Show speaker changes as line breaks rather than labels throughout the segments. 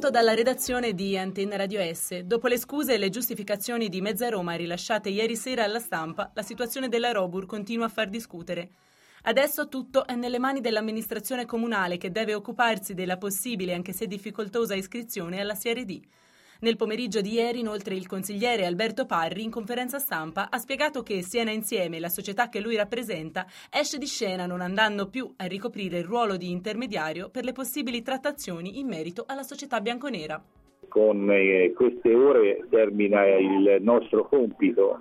Quanto dalla redazione di Antenna Radio S, dopo le scuse e le giustificazioni di Mezza Roma rilasciate ieri sera alla stampa, la situazione della Robur continua a far discutere. Adesso tutto è nelle mani dell'amministrazione comunale che deve occuparsi della possibile, anche se difficoltosa, iscrizione alla Serie D. Nel pomeriggio di ieri, inoltre, il consigliere Alberto Parri, in conferenza stampa, ha spiegato che Siena Insieme, la società che lui rappresenta, esce di scena non andando più a ricoprire il ruolo di intermediario per le possibili trattazioni in merito alla società bianconera.
Con queste ore termina il nostro compito,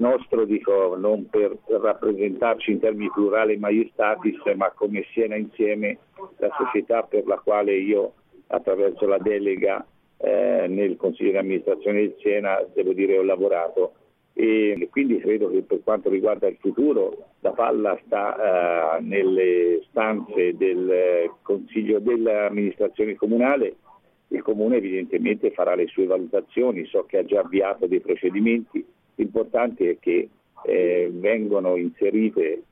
dico non per rappresentarci in termini plurale maiestatis, ma come Siena Insieme, la società per la quale io, attraverso la delega nel Consiglio di amministrazione del Siena, devo dire, ho lavorato, e quindi credo che per quanto riguarda il futuro la palla sta nelle stanze del Consiglio dell'amministrazione comunale. Il Comune evidentemente farà le sue valutazioni, so che ha già avviato dei procedimenti. L'importante è che vengono inserite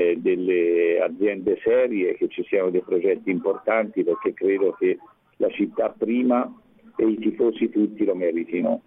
delle aziende serie, che ci siano dei progetti importanti, perché credo che la città prima e i tifosi tutti lo meritino.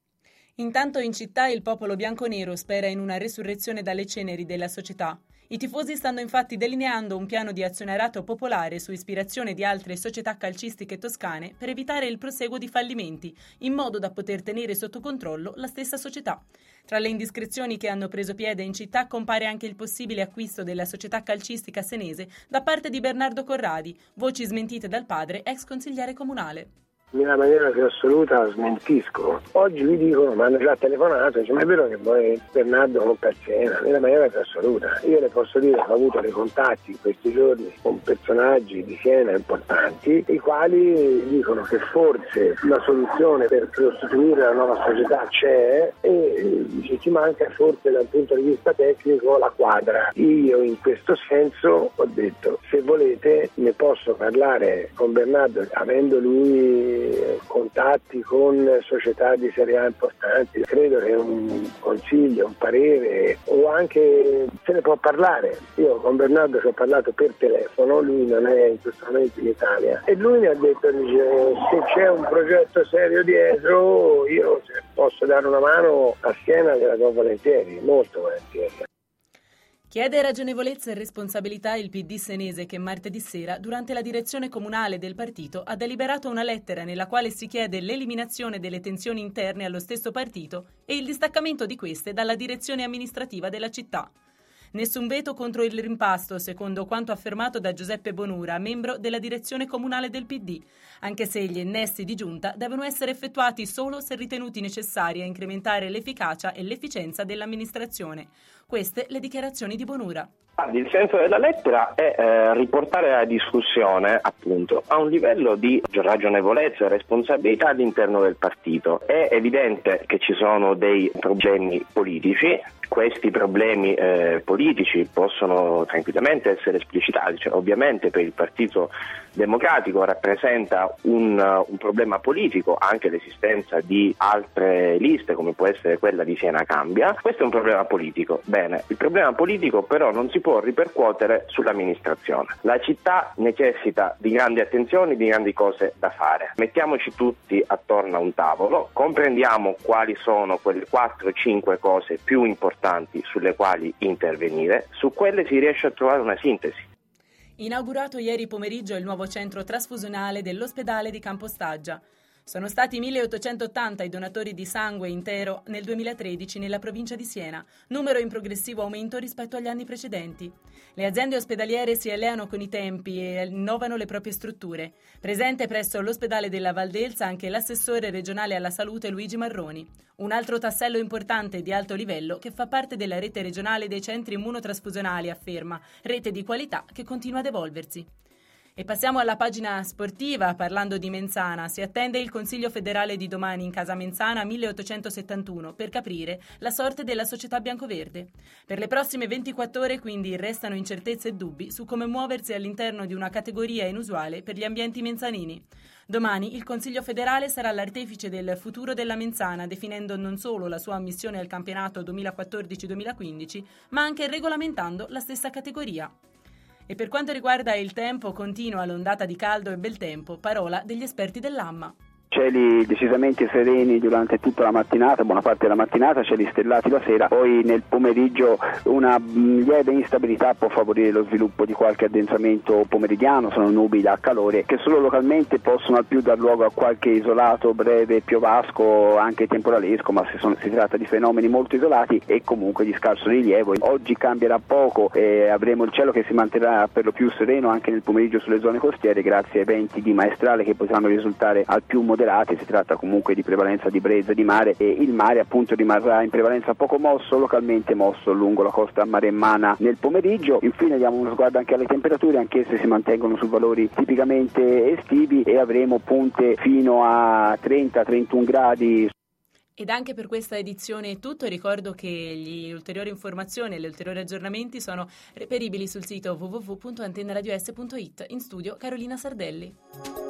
Intanto in città il popolo bianconero spera in una resurrezione dalle ceneri della società. I tifosi stanno infatti delineando un piano di azionariato popolare su ispirazione di altre società calcistiche toscane per evitare il proseguo di fallimenti, in modo da poter tenere sotto controllo la stessa società. Tra le indiscrezioni che hanno preso piede in città compare anche il possibile acquisto della società calcistica senese da parte di Bernardo Corradi, voci smentite dal padre, ex consigliere comunale.
Nella maniera più assoluta smentisco. Oggi mi dicono, mi hanno già telefonato, ma è vero che poi Bernardo compra il Siena? Nella maniera più assoluta. Io le posso dire che ho avuto dei contatti in questi giorni con personaggi di Siena importanti, i quali dicono che forse la soluzione per sostituire la nuova società c'è e ci manca forse dal punto di vista tecnico la quadra. Io in questo senso ho detto, se volete ne posso parlare con Bernardo, avendo lui contatti con società di Serie A importanti. Credo che un consiglio, un parere o anche se ne può parlare. Io con Bernardo ci ho parlato per telefono, lui non è in questo momento in Italia e lui mi ha detto, dice, se c'è un progetto serio dietro io se posso dare una mano a Siena gliela do volentieri, molto volentieri.
Chiede ragionevolezza e responsabilità il PD senese che martedì sera, durante la direzione comunale del partito, ha deliberato una lettera nella quale si chiede l'eliminazione delle tensioni interne allo stesso partito e il distaccamento di queste dalla direzione amministrativa della città. Nessun veto contro il rimpasto, secondo quanto affermato da Giuseppe Bonura, membro della direzione comunale del PD, anche se gli innesti di giunta devono essere effettuati solo se ritenuti necessari a incrementare l'efficacia e l'efficienza dell'amministrazione. Queste le dichiarazioni di Bonura.
Il senso della lettera è riportare la discussione appunto a un livello di ragionevolezza e responsabilità all'interno del partito. È evidente che ci sono dei problemi politici. Questi problemi politici possono tranquillamente essere esplicitati, cioè, ovviamente per il Partito Democratico rappresenta un problema politico anche l'esistenza di altre liste come può essere quella di Siena Cambia. Questo è un problema politico. Bene, il problema politico però non si può ripercuotere sull'amministrazione. La città necessita di grandi attenzioni, di grandi cose da fare. Mettiamoci tutti attorno a un tavolo, comprendiamo quali sono quelle 4-5 cose più importanti sulle quali intervenire, su quelle si riesce a trovare una sintesi.
Inaugurato ieri pomeriggio il nuovo centro trasfusionale dell'ospedale di Campostaggia. Sono stati 1.880 i donatori di sangue intero nel 2013 nella provincia di Siena, numero in progressivo aumento rispetto agli anni precedenti. Le aziende ospedaliere si alleano con i tempi e innovano le proprie strutture. Presente presso l'ospedale della Valdelsa anche l'assessore regionale alla salute Luigi Marroni. Un altro tassello importante di alto livello che fa parte della rete regionale dei centri immunotrasfusionali, afferma, rete di qualità che continua ad evolversi. E passiamo alla pagina sportiva, parlando di Menzana. Si attende il Consiglio federale di domani in Casa Menzana 1871 per capire la sorte della società biancoverde. Per le prossime 24 ore quindi restano incertezze e dubbi su come muoversi all'interno di una categoria inusuale per gli ambienti menzanini. Domani il Consiglio federale sarà l'artefice del futuro della Menzana, definendo non solo la sua ammissione al campionato 2014-2015, ma anche regolamentando la stessa categoria. E per quanto riguarda il tempo, continua l'ondata di caldo e bel tempo, parola degli esperti dell'AMMA.
cieli decisamente sereni durante tutta la mattinata, buona parte della mattinata, cieli stellati la sera, poi nel pomeriggio una lieve instabilità può favorire lo sviluppo di qualche addentramento pomeridiano, sono nubi da calore che solo localmente possono al più dar luogo a qualche isolato breve piovasco, anche temporalesco, ma si tratta di fenomeni molto isolati e comunque di scarso rilievo. Oggi cambierà poco, avremo il cielo che si manterrà per lo più sereno anche nel pomeriggio sulle zone costiere grazie ai venti di maestrale che potranno risultare al più moderati, si tratta comunque di prevalenza di brezza di mare e il mare appunto rimarrà in prevalenza poco mosso, localmente mosso lungo la costa maremmana nel pomeriggio. Infine diamo uno sguardo anche alle temperature, anch'esse si mantengono su valori tipicamente estivi e avremo punte fino a 30-31 gradi.
Ed anche per questa edizione è tutto. Ricordo che gli ulteriori informazioni e gli ulteriori aggiornamenti sono reperibili sul sito www.antennaradios.it. In studio Carolina Sardelli.